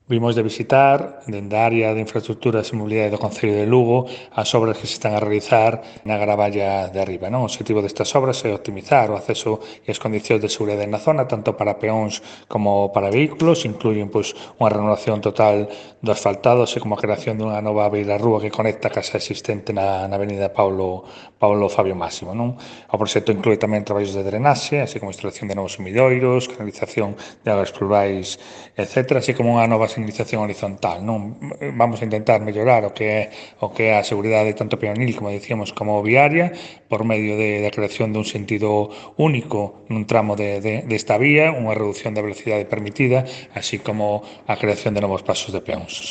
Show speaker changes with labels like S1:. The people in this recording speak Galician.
S1: Vimos de visitar, dende a área de infraestructuras e mobilidade do Concello de Lugo, as obras que se están a realizar na Gravalla de Arriba. O objetivo destas obras é optimizar o acceso e as condicións de seguridade na zona, tanto para peóns como para vehículos. Incluyen unha renovación total do asfaltado, así como a creación dunha nova beirarrúa que conecta a casa existente na avenida Paulo Fabio Máximo. O proxecto inclúe tamén traballos de drenaxe, así como instalación de novos sumidoiros, canalización de augas plurais, etc., así como unha nova señalización horizontal. Vamos a intentar mellorar o que é a seguridade tanto peonil, como dicíamos, como viaria, por medio da creación dun sentido único nun tramo desta vía, unha reducción da velocidade permitida, así como a creación de novos pasos de peóns.